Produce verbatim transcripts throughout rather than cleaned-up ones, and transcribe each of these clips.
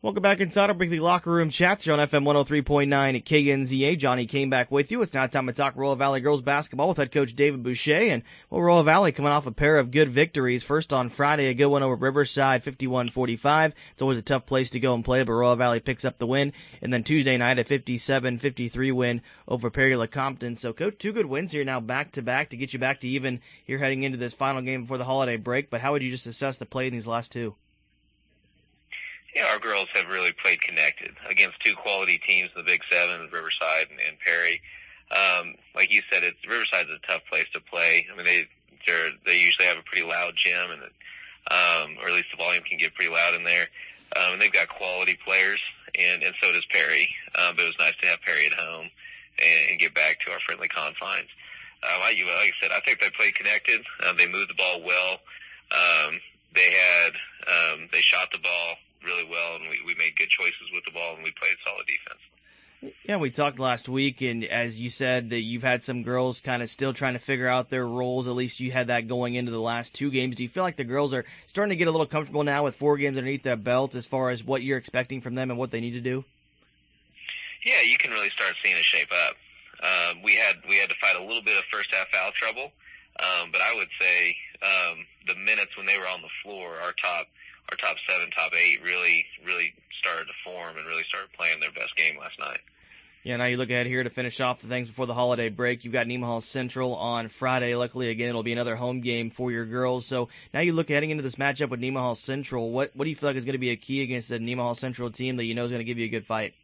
Welcome back inside our weekly locker room chats here on F M one oh three point nine at K N Z A. Johnny came back with you. It's now time to talk Royal Valley girls basketball with head coach David Boucher. And well, Royal Valley coming off a pair of good victories. First on Friday, a good one over Riverside, fifty-one forty-five. It's always a tough place to go and play, but Royal Valley picks up the win. And then Tuesday night, a fifty-seven fifty-three win over Perry-LeCompton. So, coach, two good wins here now back-to-back to get you back to even here heading into this final game before the holiday break. But how would you just assess the play in these last two? Yeah, our girls have really played connected against two quality teams, the Big Seven, Riverside and, and Perry. Um, like you said, it's Riverside's a tough place to play. I mean, they they're, they usually have a pretty loud gym, and um, or at least the volume can get pretty loud in there. Um, and they've got quality players, and, and so does Perry. Um, but it was nice to have Perry at home and, and get back to our friendly confines. Uh, like, you, like I said, I think they played connected. Uh, they moved the ball well. Um, they had um, they shot the ball really well, and we, we made good choices with the ball, and we played solid defense. Yeah, we talked last week, and as you said, that you've had some girls kind of still trying to figure out their roles. At least you had that going into the last two games. Do you feel like the girls are starting to get a little comfortable now with four games underneath their belt as far as what you're expecting from them and what they need to do? Yeah, you can really start seeing it shape up. Um, we had we had to fight a little bit of first half foul trouble, um, but I would say um, the minutes when they were on the floor, our top our top seven, top eight really, really started to form and really started playing their best game last night. Yeah, now you look ahead here to finish off the things before the holiday break. You've got Nemaha Central on Friday. Luckily, again, it'll be another home game for your girls. So now you look heading into this matchup with Nemaha Central. What what do you feel like is going to be a key against the Nemaha Central team that you know is going to give you a good fight?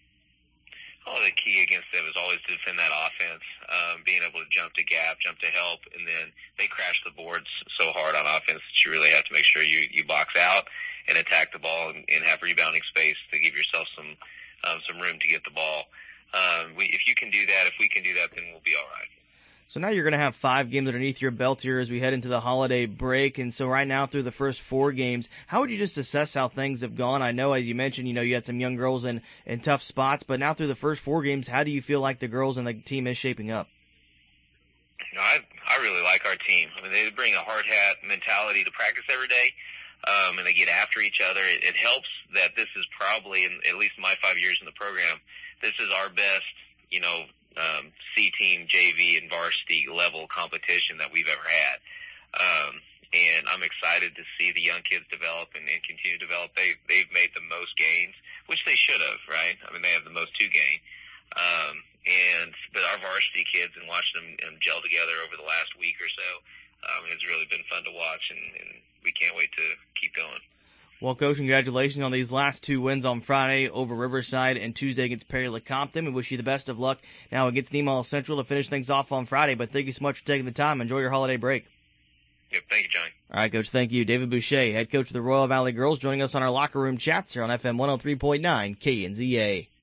Oh, the key against them is always to defend that offense, um, being able to jump to gap, jump to help, and then they crash the boards so hard on offense that you really have to make sure you, you box out and attack the ball and, and have rebounding space to give yourself some um, some room to get the ball. Um, we, if you can do that, if we can do that, then we'll be all right. So now you're going to have five games underneath your belt here as we head into the holiday break. And so right now through the first four games, how would you just assess how things have gone? I know, as you mentioned, you know, you had some young girls in, in tough spots, but now through the first four games, how do you feel like the girls and the team is shaping up? You know, I, I really like our team. I mean, they bring a hard hat mentality to practice every day, um, and they get after each other. It, it helps that this is probably, in at least my five years in the program, this is our best, you know, Um, C-team, J V, and varsity level competition that we've ever had. Um, and I'm excited to see the young kids develop and, and continue to develop. They, they've made the most gains, which they should have, right? I mean, they have the most to gain. Um, and but our varsity kids and watching them, them gel together over the last week or so um, has really been fun to watch, and, and we can't wait to keep going. Well, Coach, congratulations on these last two wins on Friday over Riverside and Tuesday against Perry-LeCompton. We wish you the best of luck now against Nemaha Central to finish things off on Friday. But thank you so much for taking the time. Enjoy your holiday break. Yep, thank you, Johnny. All right, Coach, thank you. David Boucher, head coach of the Royal Valley Girls, joining us on our locker room chats here on F M one oh three point nine K N Z A.